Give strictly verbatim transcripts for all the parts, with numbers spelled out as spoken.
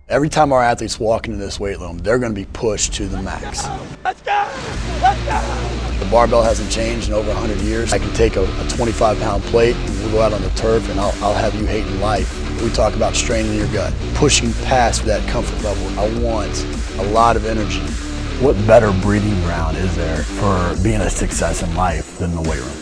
Every time our athletes walk into this weight room, they're going to be pushed to the max. Let's go! Let's go! The barbell hasn't changed in over one hundred years. I can take a, a twenty-five pound plate and we'll go out on the turf and I'll, I'll have you hating life. We talk about straining your gut, pushing past that comfort level. I want a lot of energy. What better breeding ground is there for being a success in life than the weight room?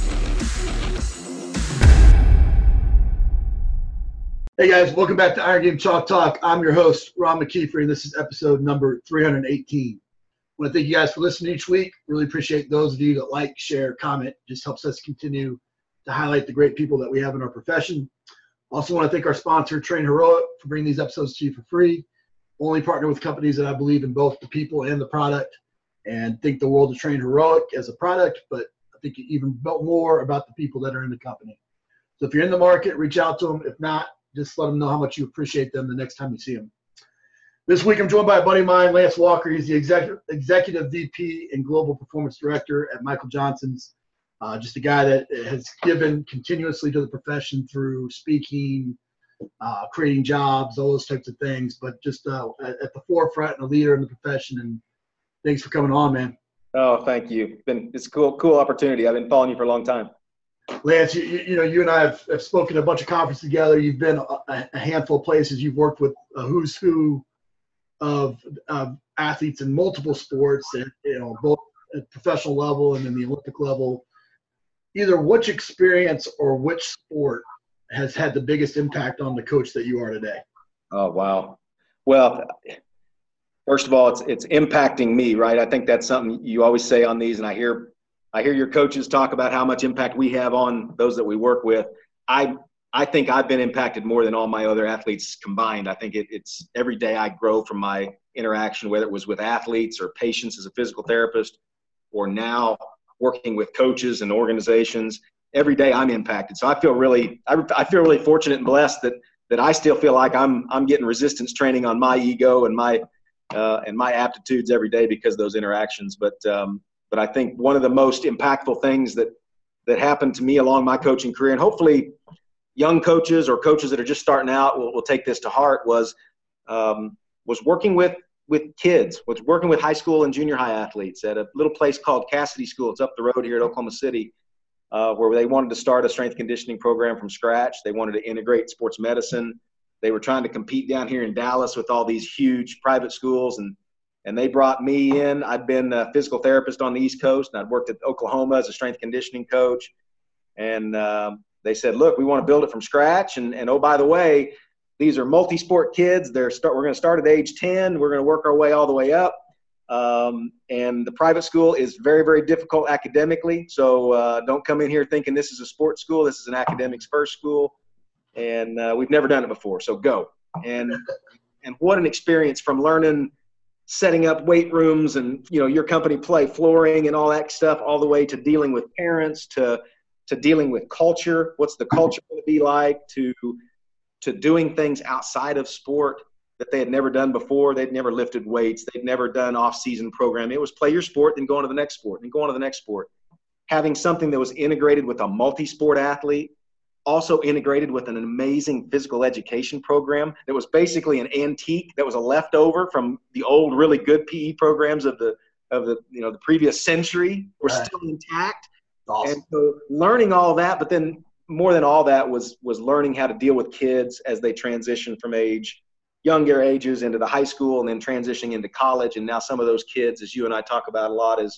Hey guys, welcome back to Iron Game Chalk Talk. I'm your host, Ron McKeefer, and this is episode number three hundred eighteen. I want to thank you guys for listening each week. Really appreciate those of you that like, share, comment. It just helps us continue to highlight the great people that we have in our profession. Also want to thank our sponsor, Train Heroic, for bringing these episodes to you for free. Only partner with companies that I believe in both the people and the product, and think the world of Train Heroic as a product, but I think even more about the people that are in the company. So if you're in the market, reach out to them. If not, just let them know how much you appreciate them the next time you see them. This week, I'm joined by a buddy of mine, Lance Walker. He's the executive, executive V P and Global Performance Director at Michael Johnson's. Uh, just a guy that has given continuously to the profession through speaking, uh, creating jobs, all those types of things, but just uh, at, at the forefront and a leader in the profession. And thanks for coming on, man. Oh, thank you. It's been, it's a cool, cool opportunity. I've been following you for a long time. Lance, you, you know, you and I have, have spoken at a bunch of conferences together. You've been a, a handful of places. You've worked with a who's who of, of athletes in multiple sports, and you know, both at professional level and then the Olympic level. Either which experience or which sport has had the biggest impact on the coach that you are today? Oh, wow. Well, first of all, it's it's impacting me, right? I think that's something you always say on these, and I hear I hear your coaches talk about how much impact we have on those that we work with. I I think I've been impacted more than all my other athletes combined. I think it, it's every day I grow from my interaction, whether it was with athletes or patients as a physical therapist, or now working with coaches and organizations. Every day I'm impacted. So I feel really I, I feel really fortunate and blessed that that I still feel like I'm I'm getting resistance training on my ego and my uh, and my aptitudes every day because of those interactions. But um, But I think one of the most impactful things that that happened to me along my coaching career, and hopefully young coaches or coaches that are just starting out will, will take this to heart, was um, was working with with kids, was working with high school and junior high athletes at a little place called Cassidy School. It's up the road here at Oklahoma City, uh, where they wanted to start a strength conditioning program from scratch. They wanted to integrate sports medicine. They were trying to compete down here in Dallas with all these huge private schools, and And they brought me in. I'd been a physical therapist on the East Coast, and I'd worked at Oklahoma as a strength conditioning coach. And um, they said, look, we want to build it from scratch. And, and oh, by the way, these are multi-sport kids. They're start, we're going to start at age ten. We're going to work our way all the way up. Um, and the private school is very, very difficult academically. So uh, don't come in here thinking this is a sports school. This is an academics first school. And uh, we've never done it before. So go. And, and what an experience from learning – setting up weight rooms and, you know, your company play flooring and all that stuff, all the way to dealing with parents, to to dealing with culture. What's the culture going to be like, to to doing things outside of sport that they had never done before. They'd never lifted weights. They'd never done off-season program. It was play your sport, then go on to the next sport, then go on to the next sport. Having something that was integrated with a multi-sport athlete, also integrated with an amazing physical education program that was basically an antique that was a leftover from the old, really good P E programs of the of the you know the previous century were Right. still intact. Awesome. And so learning all that, but then more than all that was was learning how to deal with kids as they transition from age, younger ages into the high school, and then transitioning into college. And now some of those kids, as you and I talk about a lot, is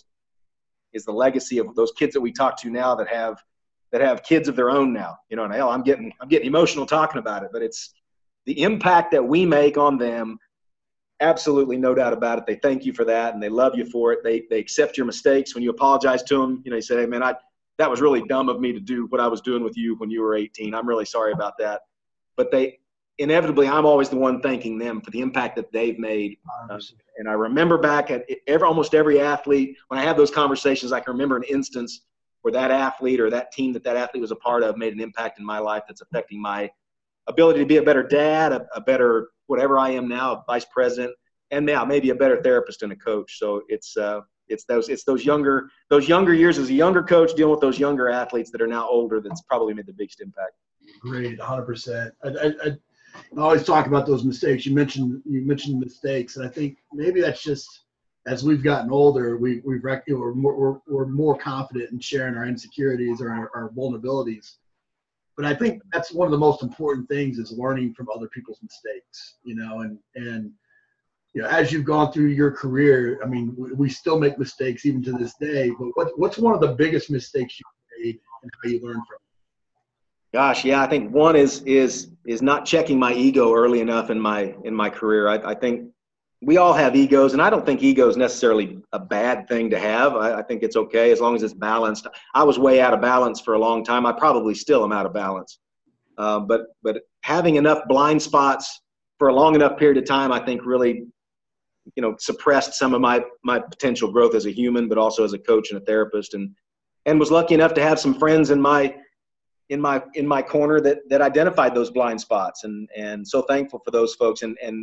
is the legacy of those kids that we talk to now that have that have kids of their own now, you know, and hell, I'm getting, I'm getting emotional talking about it, but it's the impact that we make on them. Absolutely. No doubt about it. They thank you for that. And they love you for it. They, they accept your mistakes. When you apologize to them, you know, you say, hey man, I, that was really dumb of me to do what I was doing with you when you were eighteen. I'm really sorry about that. But they inevitably, I'm always the one thanking them for the impact that they've made. Uh, and I remember back at every, almost every athlete, when I have those conversations, I can remember an instance where that athlete or that team that that athlete was a part of made an impact in my life that's affecting my ability to be a better dad, a, a better whatever I am now, a vice president, and now maybe a better therapist and a coach. So it's uh, it's those it's those younger those younger years as a younger coach dealing with those younger athletes that are now older that's probably made the biggest impact. Great, one hundred percent. I, I, I, I always talk about those mistakes. You mentioned you mentioned mistakes, and I think maybe that's just as we've gotten older, we we've rec- we're more we're, we're more confident in sharing our insecurities or our, our vulnerabilities. But I think that's one of the most important things is learning from other people's mistakes. You know, and and you know, as you've gone through your career, I mean, we, we still make mistakes even to this day. But what what's one of the biggest mistakes you made and how you learn from it? Gosh, yeah, I think one is is is not checking my ego early enough in my in my career. I, I think we all have egos, and I don't think ego is necessarily a bad thing to have. I, I think it's okay as long as it's balanced. I was way out of balance for a long time. I probably still am out of balance. Uh, but but having enough blind spots for a long enough period of time, I think really, you know, suppressed some of my my potential growth as a human, but also as a coach and a therapist, and and was lucky enough to have some friends in my in my in my corner that that identified those blind spots, and and so thankful for those folks, and and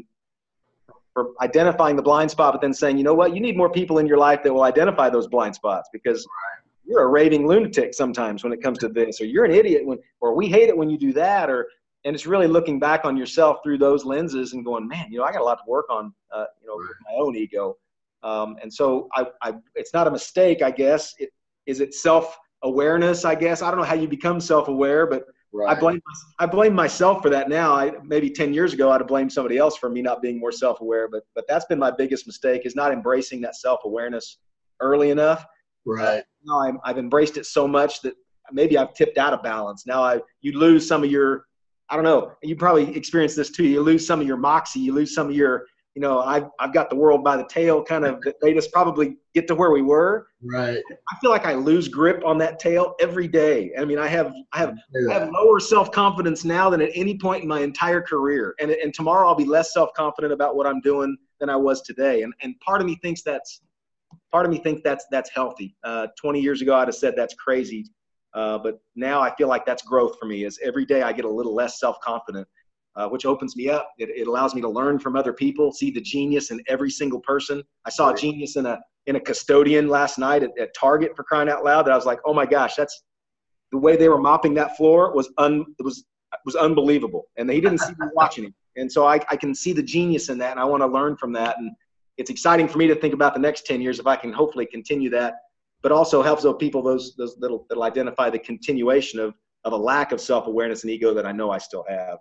for identifying the blind spot, but then saying, you know what, you need more people in your life that will identify those blind spots, because you're a raving lunatic sometimes when it comes to this, or you're an idiot when, or we hate it when you do that, or and it's really looking back on yourself through those lenses and going, man, you know, I got a lot to work on, uh, you know, with my own ego, um, and so I, I it's not a mistake, I guess. It, is it self awareness, I guess. I don't know how you become self-aware, but right. I blame I blame myself for that now. I maybe ten years ago I'd have blamed somebody else for me not being more self-aware, but but that's been my biggest mistake, is not embracing that self-awareness early enough. Right. Now I'm, I've embraced it so much that maybe I've tipped out of balance. Now I you lose some of your, I don't know, you probably experienced this too. You lose some of your moxie, you lose some of your, you know, I've, I've got the world by the tail kind of, they just probably get to where we were. Right. I feel like I lose grip on that tail every day. I mean, I have, I have, I have lower self-confidence now than at any point in my entire career. And, and tomorrow I'll be less self-confident about what I'm doing than I was today. And, and part of me thinks that's, part of me thinks that's, that's healthy. Uh, twenty years ago, I'd have said that's crazy. Uh, but now I feel like that's growth for me, is every day I get a little less self-confident. Uh, which opens me up. It, it allows me to learn from other people, see the genius in every single person. I saw a genius in a in a custodian last night at, at Target, for crying out loud, that I was like, oh my gosh, that's the way they were mopping that floor was un it was was unbelievable. And he didn't see me watching him. And so I, I can see the genius in that, and I want to learn from that. And it's exciting for me to think about the next ten years if I can hopefully continue that, but also helps those people, those those that'll, that'll identify the continuation of of a lack of self-awareness and ego that I know I still have.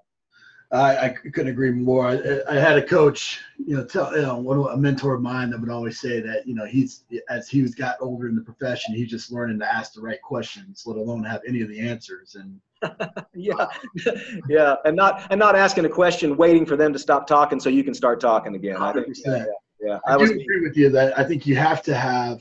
I, I couldn't agree more. I, I had a coach, you know, tell, you know, one a mentor of mine that would always say that, you know, he's as he was got older in the profession, he's just learning to ask the right questions, let alone have any of the answers. And yeah, yeah, and not and not asking a question, waiting for them to stop talking so you can start talking again. I think, yeah, yeah. I, I do agree with you that I think you have to have.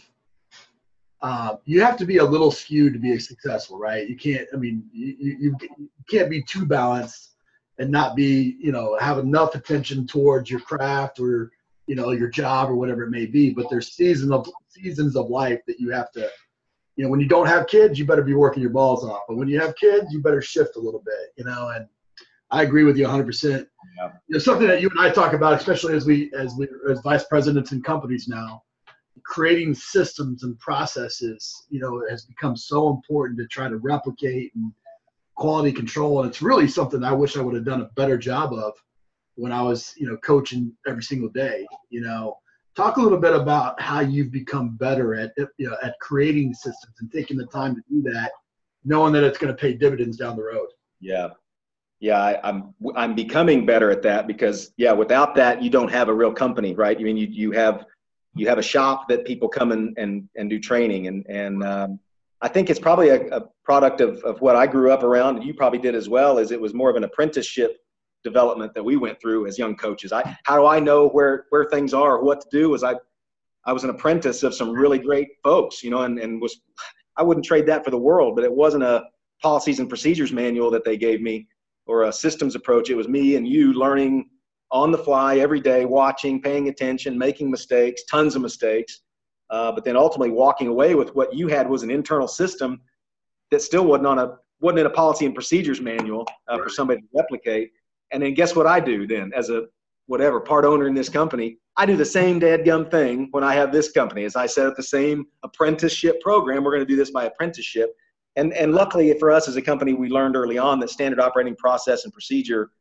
Uh, you have to be a little skewed to be successful, right? You can't. I mean, you you, you can't be too balanced and not be, you know, have enough attention towards your craft or, you know, your job or whatever it may be. But there's seasons of seasons of life that you have to, you know, when you don't have kids, you better be working your balls off. But when you have kids, you better shift a little bit, you know. And I agree with you one hundred percent. Yeah. You know, something that you and I talk about, especially as we as we as vice presidents in companies now, creating systems and processes, you know, has become so important to try to replicate and quality control. And it's really something I wish I would have done a better job of when I was, you know, coaching every single day. You know, talk a little bit about how you've become better at, you know, at creating systems and taking the time to do that, knowing that it's going to pay dividends down the road. Yeah. Yeah. I, I'm, I'm becoming better at that because, yeah, without that, you don't have a real company, right? I mean, you, you have, you have a shop that people come and, and, and do training. And, and, um, I think it's probably a, a product of, of what I grew up around, and you probably did as well, is it was more of an apprenticeship development that we went through as young coaches. I, how do I know where, where things are, what to do? Was I, I was an apprentice of some really great folks, you know, and, and was, I wouldn't trade that for the world, but it wasn't a policies and procedures manual that they gave me or a systems approach. It was me and you learning on the fly every day, watching, paying attention, making mistakes, tons of mistakes. Uh, but then ultimately walking away with what you had was an internal system that still wasn't on a wasn't in a policy and procedures manual uh, for somebody to replicate. And then guess what I do then as a whatever part owner in this company? I do the same dadgum thing when I have this company. As I set up the same apprenticeship program, we're going to do this by apprenticeship. And and luckily for us as a company, we learned early on that standard operating process and procedure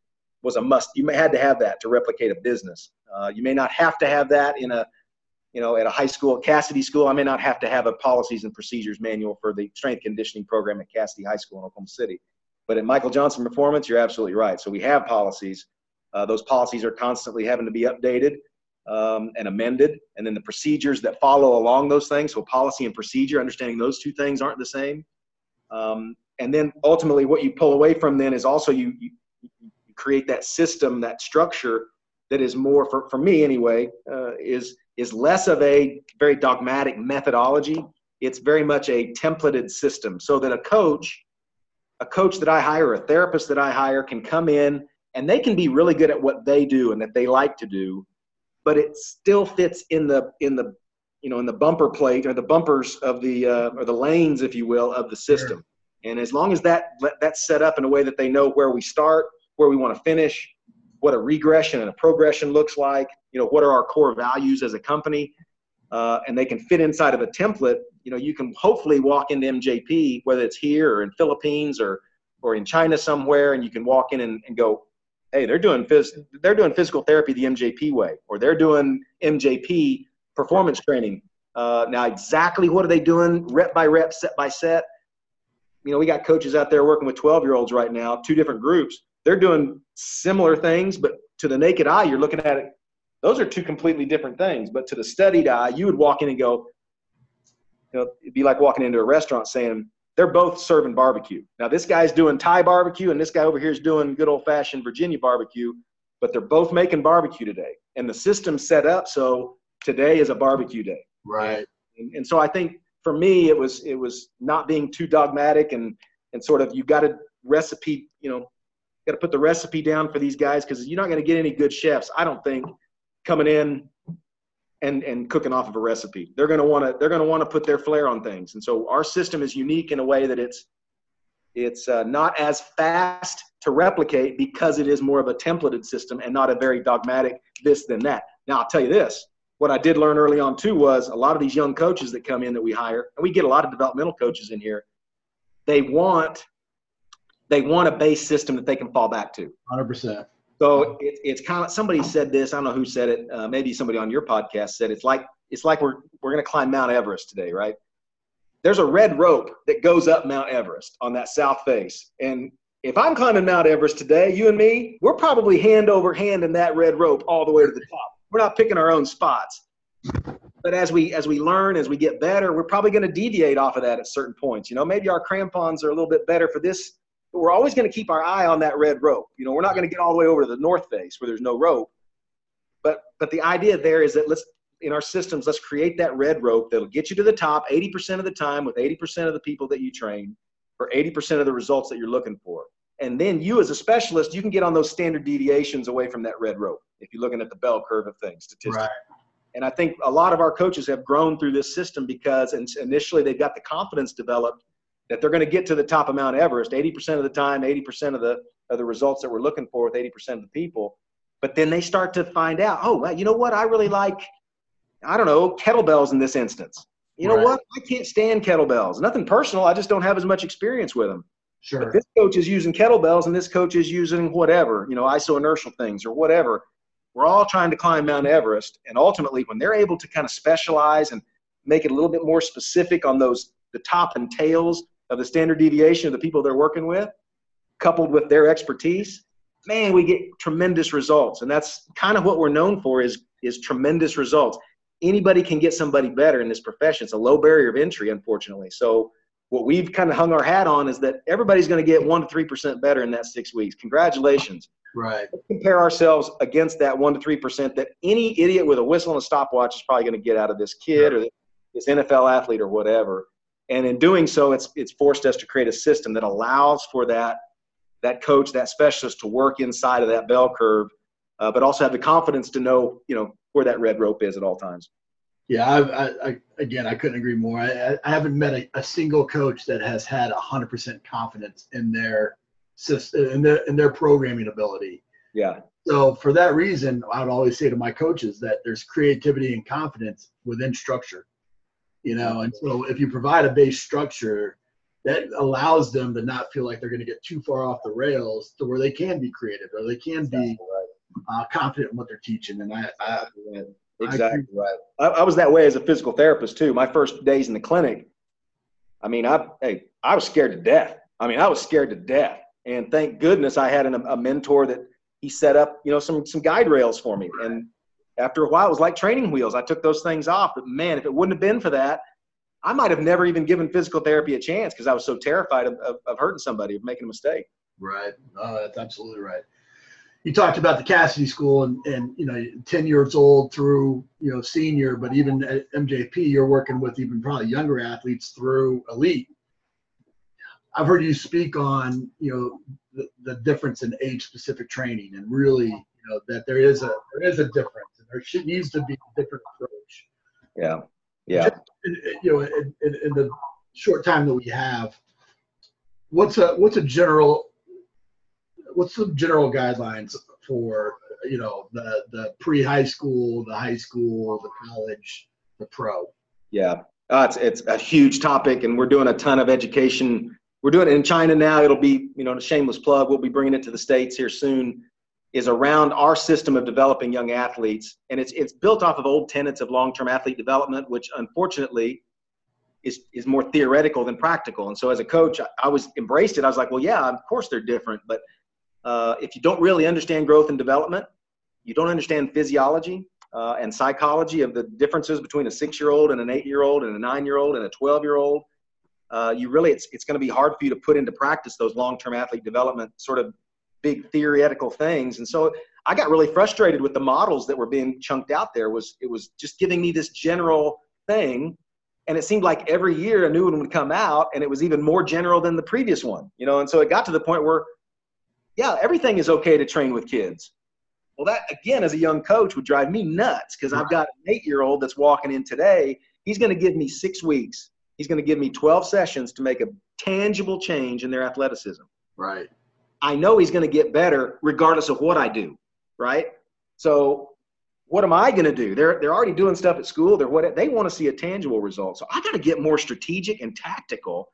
was a must. You may had to have that to replicate a business. Uh, you may not have to have that in a, you know, at a high school, Cassidy School. I may not have to have a policies and procedures manual for the strength conditioning program at Cassidy High School in Oklahoma City. But at Michael Johnson Performance, you're absolutely right. So we have policies. Uh, those policies are constantly having to be updated um, and amended. And then the procedures that follow along those things, so policy and procedure, understanding those two things aren't the same. Um, and then ultimately what you pull away from then is also you, you, you create that system, that structure that is more, for, for me anyway, uh, is, is less of a very dogmatic methodology. It's very much a templated system, so that a coach, a coach that I hire, a therapist that I hire can come in and they can be really good at what they do and that they like to do, but it still fits in the, in the, you know, in the bumper plate or the bumpers of the, uh, or the lanes, if you will, of the system. Sure. And as long as that, that's set up in a way that they know where we start, where we want to finish, what a regression and a progression looks like, you know, what are our core values as a company, uh, and they can fit inside of a template, you know, you can hopefully walk into M J P, whether it's here or in Philippines or, or in China somewhere, and you can walk in and, and go, hey, they're doing phys- they're doing physical therapy the M J P way, or they're doing M J P performance training. Uh, now, exactly what are they doing, rep by rep, set by set? You know, we got coaches out there working with twelve-year-olds right now, two different groups. They're doing similar things, but to the naked eye, you're looking at it. Those are two completely different things. But to the studied eye, you would walk in and go, you know, it'd be like walking into a restaurant saying, they're both serving barbecue. Now, this guy's doing Thai barbecue, and this guy over here is doing good old-fashioned Virginia barbecue, but they're both making barbecue today. And the system's set up so today is a barbecue day. Right. And, and so I think for me, it was it was not being too dogmatic and and sort of you got to recipe, you know, got to put the recipe down for these guys, because you're not going to get any good chefs, I don't think, coming in and and cooking off of a recipe. They're going to want to they're going to want to put their flair on things. And so our system is unique in a way that it's it's uh, not as fast to replicate, because it is more of a templated system and not a very dogmatic this then that. Now, I'll tell you this. What I did learn early on too was a lot of these young coaches that come in that we hire, and we get a lot of developmental coaches in here, they want they want a base system that they can fall back to. one hundred percent. So it, it's kind of, somebody said this, I don't know who said it, uh, maybe somebody on your podcast said, it's like it's like we're we're going to climb Mount Everest today, right? There's a red rope that goes up Mount Everest on that south face, and if I'm climbing Mount Everest today, you and me, we're probably hand over hand in that red rope all the way to the top. We're not picking our own spots. But as we as we learn, as we get better, we're probably going to deviate off of that at certain points. You know, maybe our crampons are a little bit better for this, but we're always going to keep our eye on that red rope. You know, we're not going to get all the way over to the north face where there's no rope. But but the idea there is that let's, in our systems, let's create that red rope that'll get you to the top eighty percent of the time with eighty percent of the people that you train for eighty percent of the results that you're looking for. And then you as a specialist, you can get on those standard deviations away from that red rope if you're looking at the bell curve of things statistically. Right. And I think a lot of our coaches have grown through this system because initially they've got the confidence developed that they're going to get to the top of Mount Everest eighty percent of the time, eighty percent of the of the results that we're looking for with eighty percent of the people. But then they start to find out, oh, well, you know what? I really like, I don't know, kettlebells in this instance. You know right. what? I can't stand kettlebells. Nothing personal. I just don't have as much experience with them. Sure. But this coach is using kettlebells and this coach is using whatever, you know, isoinertial things or whatever. We're all trying to climb Mount Everest. And ultimately, when they're able to kind of specialize and make it a little bit more specific on those, the top and tails of the standard deviation of the people they're working with, coupled with their expertise, man, we get tremendous results. And that's kind of what we're known for is, is tremendous results. Anybody can get somebody better in this profession. It's a low barrier of entry, unfortunately. So what we've kind of hung our hat on is that everybody's going to get one to three percent better in that six weeks. Congratulations. Right. Let's compare ourselves against that one to three percent that any idiot with a whistle and a stopwatch is probably going to get out of this kid or this N F L athlete or whatever. And in doing so, it's it's forced us to create a system that allows for that that coach, that specialist to work inside of that bell curve, uh, but also have the confidence to know, you know, where that red rope is at all times. Yeah, I, I, I again, I couldn't agree more. I, I haven't met a, a single coach that has had one hundred percent confidence in their system, in their, in their programming ability. Yeah. So for that reason, I would always say to my coaches that there's creativity and confidence within structure, you know, and so if you provide a base structure, that allows them to not feel like they're going to get too far off the rails to where they can be creative or they can be uh, confident in what they're teaching. And I, I exactly I right. I, I was that way as a physical therapist too. My first days in the clinic, I mean, I hey, I was scared to death. I mean, I was scared to death. And thank goodness I had an, a mentor that he set up, you know, some some guide rails for me. And after a while, it was like training wheels. I took those things off. But man, if it wouldn't have been for that, I might have never even given physical therapy a chance because I was so terrified of, of, of hurting somebody, of making a mistake. Right. Oh, that's absolutely right. You talked about the Cassidy School and, and, you know, ten years old through, you know, senior, but even at M J P, you're working with even probably younger athletes through elite. I've heard you speak on, you know, the, the difference in age-specific training and really, you know, that there is a there is a difference and there should, needs to be a different approach. Yeah. Yeah. Just, you know, in, in, in the short time that we have, what's a what's a general what's the general guidelines for, you know, the the pre-high school, the high school, the college, the pro? Yeah, uh, it's it's a huge topic, and we're doing a ton of education. We're doing it in China now. It'll be, you know, a shameless plug. We'll be bringing it to the States here soon. Is around our system of developing young athletes. And it's it's built off of old tenets of long-term athlete development, which unfortunately is, is more theoretical than practical. And so as a coach, I, I was embraced it. I was like, well, yeah, of course they're different. But uh, if you don't really understand growth and development, you don't understand physiology uh, and psychology of the differences between a six-year-old and an eight-year-old and a nine-year-old and a twelve-year-old, uh, you really, it's, it's going to be hard for you to put into practice those long-term athlete development sort of big theoretical things. And so I got really frustrated with the models that were being chunked out there. Was it was just giving me this general thing, and it seemed like every year a new one would come out and it was even more general than the previous one, you know. And so it got to the point where, yeah, everything is okay to train with kids. Well, that again, as a young coach, would drive me nuts because I've got an eight-year-old that's walking in today. He's going to give me six weeks. He's going to give me twelve sessions to make a tangible change in their athleticism. Right. I know he's going to get better regardless of what I do, right? So what am I going to do? They're they're already doing stuff at school. They're what they want to see a tangible result. So I got to get more strategic and tactical.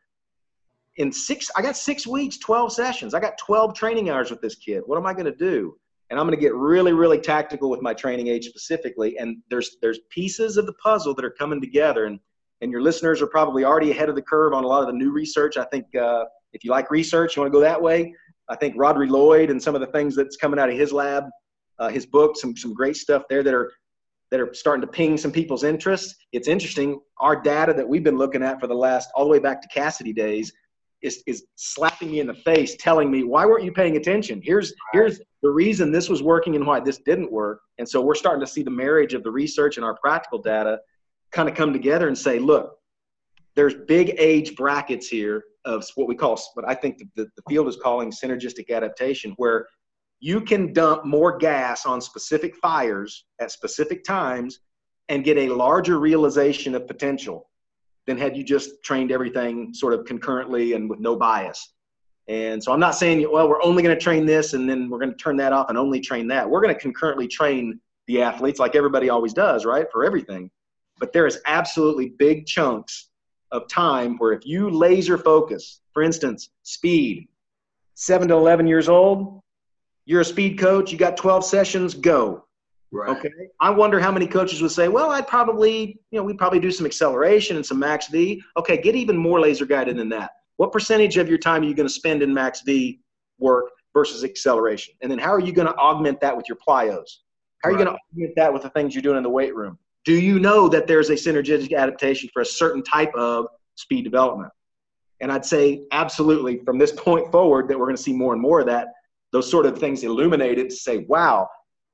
In six, I got six weeks, twelve sessions. I got twelve training hours with this kid. What am I going to do? And I'm going to get really, really tactical with my training age specifically. And there's there's pieces of the puzzle that are coming together. And and your listeners are probably already ahead of the curve on a lot of the new research. I think uh, if you like research, you want to go that way. I think Rodri Lloyd and some of the things that's coming out of his lab, uh, his book, some some great stuff there that are that are starting to ping some people's interests. It's interesting. Our data that we've been looking at for the last, all the way back to Cassidy days, is is slapping me in the face, telling me, why weren't you paying attention? Here's here's the reason this was working and why this didn't work. And so we're starting to see the marriage of the research and our practical data kind of come together and say, look, there's big age brackets here of what we call, what I think the, the field is calling synergistic adaptation, where you can dump more gas on specific fires at specific times and get a larger realization of potential than had you just trained everything sort of concurrently and with no bias. And so I'm not saying, well, we're only going to train this and then we're going to turn that off and only train that. We're going to concurrently train the athletes like everybody always does, right, for everything. But there is absolutely big chunks of time where if you laser focus, for instance, speed, seven to eleven years old, you're a speed coach, you got twelve sessions, go. Right. Okay. I wonder how many coaches would say, well, I'd probably, you know, we'd probably do some acceleration and some max V. Okay, get even more laser guided than that. What percentage of your time are you going to spend in max V work versus acceleration? And then how are you going to augment that with your plyos? How are you Right. going to augment that with the things you're doing in the weight room? Do you know that there's a synergistic adaptation for a certain type of speed development? And I'd say absolutely from this point forward that we're going to see more and more of that, those sort of things illuminated to say, wow,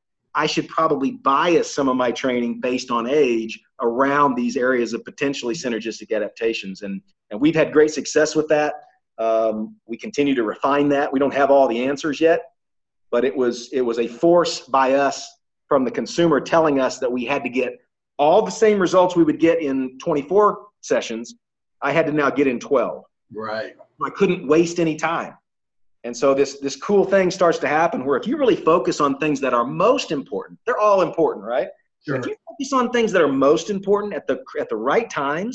I should probably bias some of my training based on age around these areas of potentially synergistic adaptations. And, and we've had great success with that. Um, we continue to refine that. We don't have all the answers yet, but it was, it was a force by us from the consumer telling us that we had to get all the same results we would get in twenty-four sessions. I had to now get in twelve. Right. I couldn't waste any time. And so this, this cool thing starts to happen where if you really focus on things that are most important, they're all important, right? Sure. If you focus on things that are most important at the, at the right times,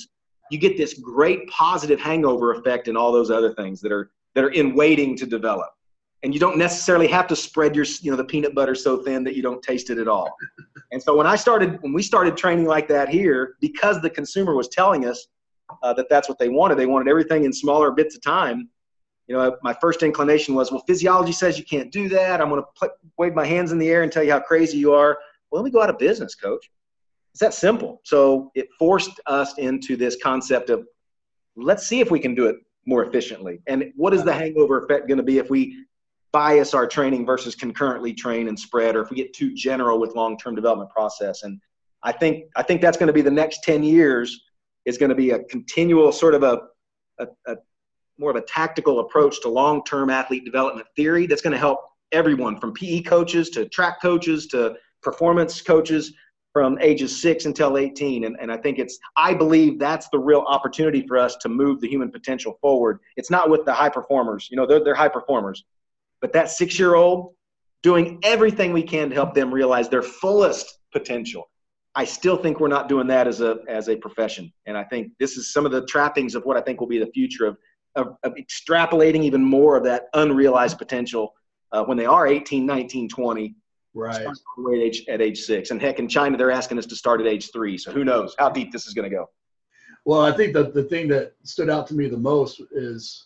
you get this great positive hangover effect in all those other things that are that are in waiting to develop. And you don't necessarily have to spread your, you know, the peanut butter so thin that you don't taste it at all. And so when I started, when we started training like that here, because the consumer was telling us uh, that that's what they wanted, they wanted everything in smaller bits of time. You know, my first inclination was, well, physiology says you can't do that. I'm going to wave my hands in the air and tell you how crazy you are. Well, let me go out of business, coach. It's that simple. So it forced us into this concept of, let's see if we can do it more efficiently. And what is the hangover effect going to be if we bias our training versus concurrently train and spread, or if we get too general with long-term development process? And I think I think that's going to be the next ten years is going to be a continual sort of a, a, a more of a tactical approach to long-term athlete development theory that's going to help everyone from P E coaches to track coaches to performance coaches from ages six until eighteen. And, and I think it's, I believe that's the real opportunity for us to move the human potential forward. It's not with the high performers, you know, they're, they're high performers, but that six-year-old doing everything we can to help them realize their fullest potential. I still think we're not doing that as a, as a profession. And I think this is some of the trappings of what I think will be the future of, of, of extrapolating even more of that unrealized potential uh, when they are eighteen, nineteen, twenty. Right. At age, at age six. And heck, in China, they're asking us to start at age three. So who knows how deep this is going to go. Well, I think that the thing that stood out to me the most is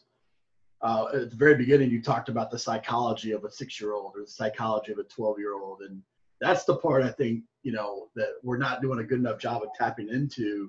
uh, at the very beginning, you talked about the psychology of a six-year-old or the psychology of a twelve-year-old. And that's the part I think, you know, that we're not doing a good enough job of tapping into,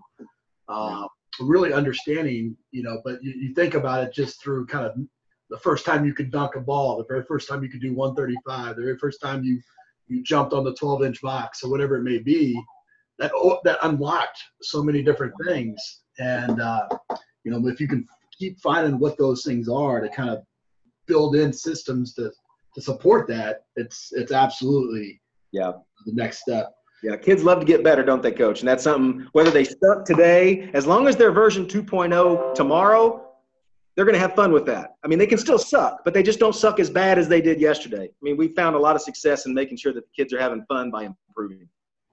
uh, really understanding, you know, but you, you think about it just through kind of the first time you could dunk a ball, the very first time you could do one thirty-five, the very first time you you jumped on the twelve-inch box or whatever it may be, that that unlocked so many different things. And, uh, you know, if you can keep finding what those things are to kind of build in systems to, to support that, it's it's absolutely yeah the next step. Yeah, kids love to get better, don't they, Coach? And that's something, whether they suck today, as long as they're version two point oh tomorrow, they're going to have fun with that. I mean, they can still suck, but they just don't suck as bad as they did yesterday. I mean, we found a lot of success in making sure that the kids are having fun by improving.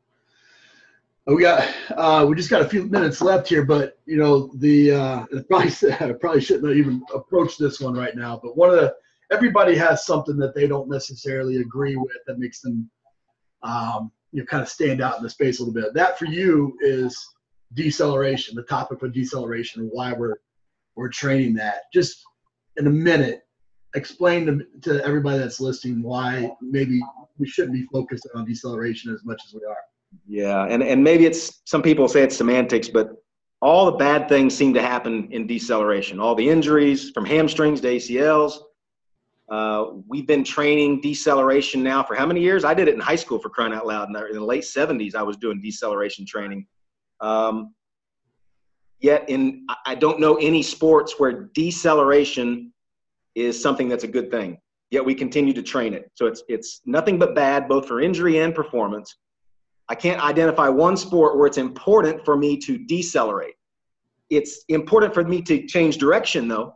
We got, uh, we just got a few minutes left here, but you know, the uh, probably I probably shouldn't even approach this one right now. But one of the everybody has something that they don't necessarily agree with that makes them, um, you know, kind of stand out in the space a little bit. That for you is deceleration, the topic of deceleration, and why we're we're training that. Just in a minute, explain to, to everybody that's listening why maybe we shouldn't be focused on deceleration as much as we are. Yeah, and, and maybe it's, some people say it's semantics, but all the bad things seem to happen in deceleration. All the injuries from hamstrings to A C Ls. Uh, we've been training deceleration now for how many years? I did it in high school, for crying out loud. In the, in the late seventies, I was doing deceleration training. Um, Yet in, I don't know any sports where deceleration is something that's a good thing. Yet we continue to train it. So it's it's nothing but bad, both for injury and performance. I can't identify one sport where it's important for me to decelerate. It's important for me to change direction, though.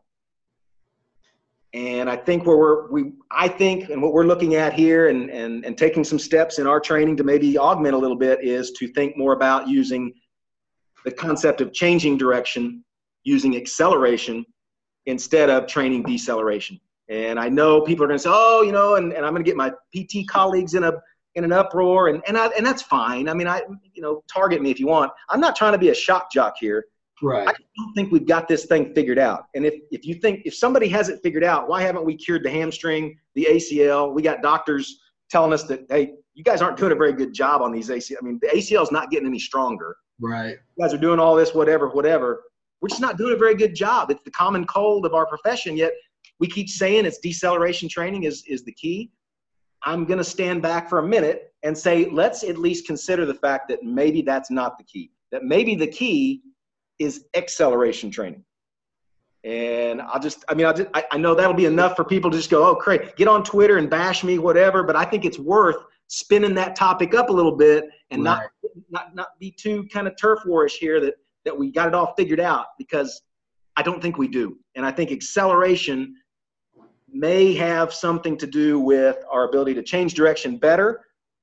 And I think where we're, we, I think, and what we're looking at here and, and, and taking some steps in our training to maybe augment a little bit is to think more about using the concept of changing direction, using acceleration instead of training deceleration. And I know people are going to say, oh, you know, and, and I'm going to get my P T colleagues in a in an uproar, and and I, and that's fine. I mean, I you know, target me if you want. I'm not trying to be a shock jock here. Right. I don't think we've got this thing figured out. And if if you think if somebody has it figured out, why haven't we cured the hamstring, the A C L? We got doctors telling us that, hey, you guys aren't doing a very good job on these A C L. I mean, the A C L is not getting any stronger. Right. You guys are doing all this, whatever, whatever. We're just not doing a very good job. It's the common cold of our profession, yet we keep saying it's deceleration training is, is the key. I'm going to stand back for a minute and say, let's at least consider the fact that maybe that's not the key, that maybe the key is acceleration training. And I'll just, I mean, I'll just, I, I know that'll be enough for people to just go, oh, great, get on Twitter and bash me, whatever. But I think it's worth spinning that topic up a little bit and right. not, not, not be too kind of turf warish here that, that we got it all figured out, because I don't think we do. And I think acceleration may have something to do with our ability to change direction better,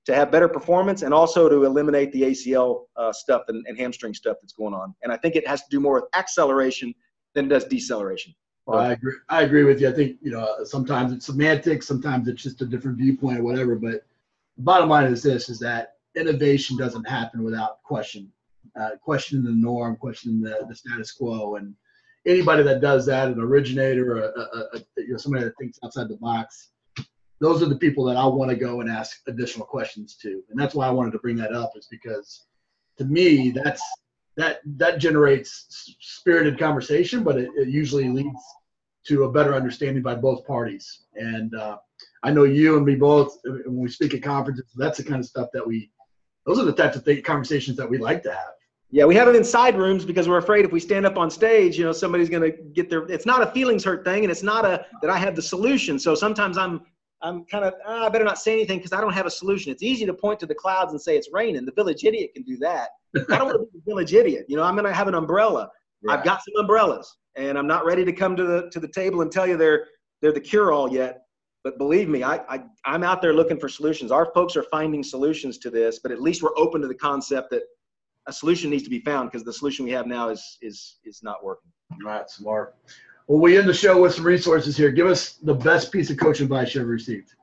to have better performance and also to eliminate the A C L uh, stuff and, and hamstring stuff that's going on. And I think it has to do more with acceleration than it does deceleration. Well, I agree. I agree with you. I think, you know, sometimes it's semantics, sometimes it's just a different viewpoint or whatever. But the bottom line is this, is that innovation doesn't happen without question, uh, questioning the norm, questioning the, the status quo. And anybody that does that, an originator, or a, a, a, you know, somebody that thinks outside the box, those are the people that I want to go and ask additional questions to. And that's why I wanted to bring that up, is because to me, that's, that that generates spirited conversation, but it, it usually leads to a better understanding by both parties. And uh, I know you and me both, when we speak at conferences, that's the kind of stuff that we, those are the types of th- conversations that we like to have. Yeah, we have it in side rooms because we're afraid if we stand up on stage, you know, somebody's going to get their, it's not a feelings hurt thing, and it's not a, that I have the solution. So sometimes I'm, I'm kind of, oh, I better not say anything because I don't have a solution. It's easy to point to the clouds and say it's raining. The village idiot can do that. I don't want to be the village idiot. You know, I'm going to have an umbrella. Right. I've got some umbrellas, and I'm not ready to come to the to the table and tell you they're they're the cure-all yet. But believe me, I, I I'm out there looking for solutions. Our folks are finding solutions to this, but at least we're open to the concept that a solution needs to be found, because the solution we have now is is is not working. All right, smart. Well, we end the show with some resources here. Give us the best piece of coach advice you ever received.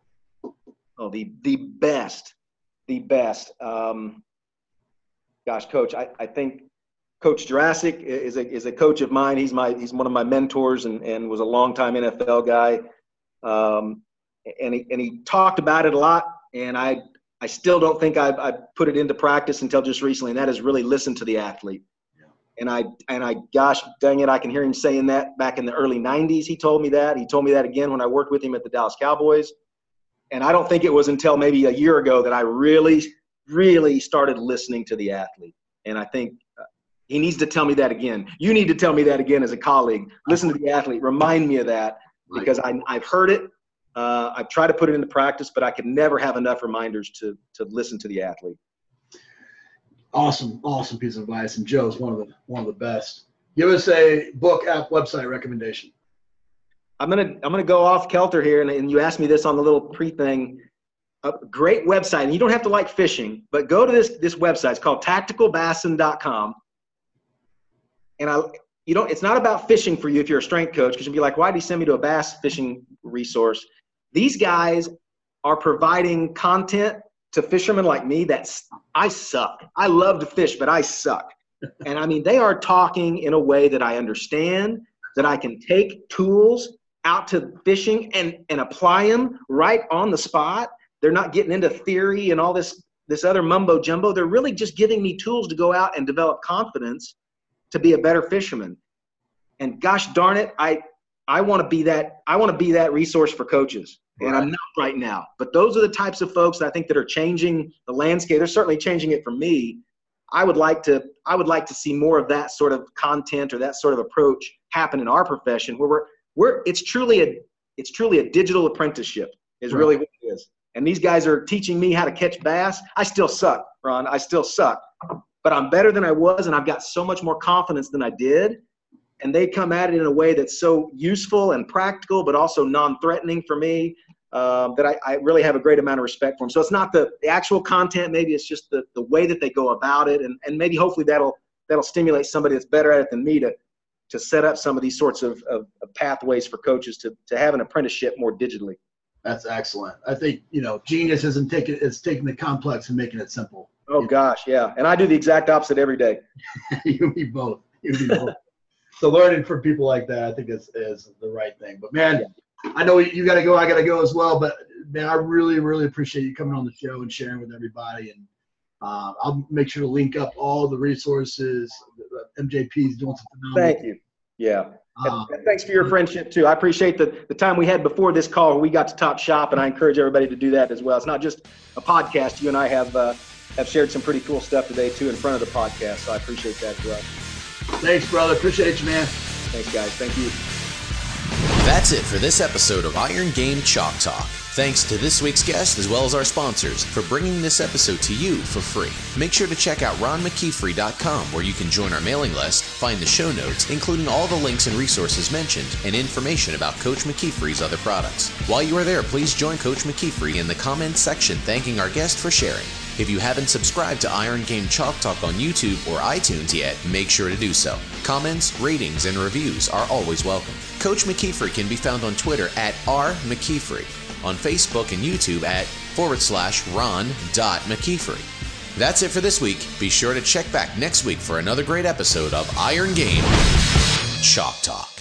Oh, the the best, the best. Um, Gosh, Coach, I, I think Coach Jurassic is a is a coach of mine. He's my he's one of my mentors, and, and was a longtime N F L guy. Um, and he and he talked about it a lot, and I I still don't think I've, I've put it into practice until just recently. And that is really listen to the athlete. Yeah. And I and I gosh dang it, I can hear him saying that back in the early nineties. He told me that. He told me that again when I worked with him at the Dallas Cowboys. And I don't think it was until maybe a year ago that I really. really started listening to the athlete. And I think uh, he needs to tell me that again. You need to tell me that again as a colleague. Listen to the athlete. Remind me of that, because I, I've heard it. Uh, I've tried to put it into practice, but I could never have enough reminders to to listen to the athlete. Awesome, awesome piece of advice. And Joe's one of the one of the best. Give us a book, app, website recommendation. I'm gonna I'm gonna go off kilter here, and, and you asked me this on the little pre thing. A great website, and you don't have to like fishing, but go to this this website. It's called tactical bassin dot com. And I, you don't. It's not about fishing for you if you're a strength coach, because you'll be like, why did he send me to a bass fishing resource? These guys are providing content to fishermen like me. That's I suck. I love to fish, but I suck. And I mean, they are talking in a way that I understand, that I can take tools out to fishing and and apply them right on the spot. They're not getting into theory and all this this other mumbo jumbo. They're really just giving me tools to go out and develop confidence to be a better fisherman. And gosh darn it, I I want to be that I want to be that resource for coaches. And I'm not right now. But those are the types of folks that I think that are changing the landscape. They're certainly changing it for me. I would like to I would like to see more of that sort of content or that sort of approach happen in our profession, where we're we're it's truly a it's truly a digital apprenticeship is really what it is. And these guys are teaching me how to catch bass. I still suck, Ron. I still suck. But I'm better than I was, and I've got so much more confidence than I did. And they come at it in a way that's so useful and practical, but also non-threatening for me, um, that I, I really have a great amount of respect for them. So it's not the, the actual content. Maybe it's just the, the way that they go about it. And, and maybe hopefully that'll that'll stimulate somebody that's better at it than me to to set up some of these sorts of, of, of pathways for coaches to, to have an apprenticeship more digitally. That's excellent. I think, you know, genius isn't taking it's taking the complex and making it simple. Oh, gosh, yeah. And I do the exact opposite every day. you and me both. You and me both. So learning from people like that, I think is, is the right thing. But, man, yeah. I know you got to go. I got to go as well. But, man, I really, really appreciate you coming on the show and sharing with everybody. And uh, I'll make sure to link up all the resources. M J P's doing some phenomenal. Thank you. Yeah. Um, and thanks for your friendship, too. I appreciate the, the time we had before this call where we got to talk shop, and I encourage everybody to do that as well. It's not just a podcast. You and I have uh, have shared some pretty cool stuff today, too, in front of the podcast, so I appreciate that as well. Thanks, brother. Appreciate you, man. Thanks, guys. Thank you. That's That's it for this episode of Iron Game Chalk Talk. Thanks to this week's guest as well as our sponsors for bringing this episode to you for free. Make sure to check out ron mckeefery dot com where you can join our mailing list, find the show notes, including all the links and resources mentioned, and information about Coach McKeefery's other products. While you are there, please join Coach McKeefery in the comments section thanking our guest for sharing. If you haven't subscribed to Iron Game Chalk Talk on YouTube or iTunes yet, make sure to do so. Comments, ratings, and reviews are always welcome. Coach McKeefery can be found on Twitter at r mckeefery, on Facebook and YouTube at forward slash ron.mckeefery. That's it for this week. Be sure to check back next week for another great episode of Iron Game Chalk Talk.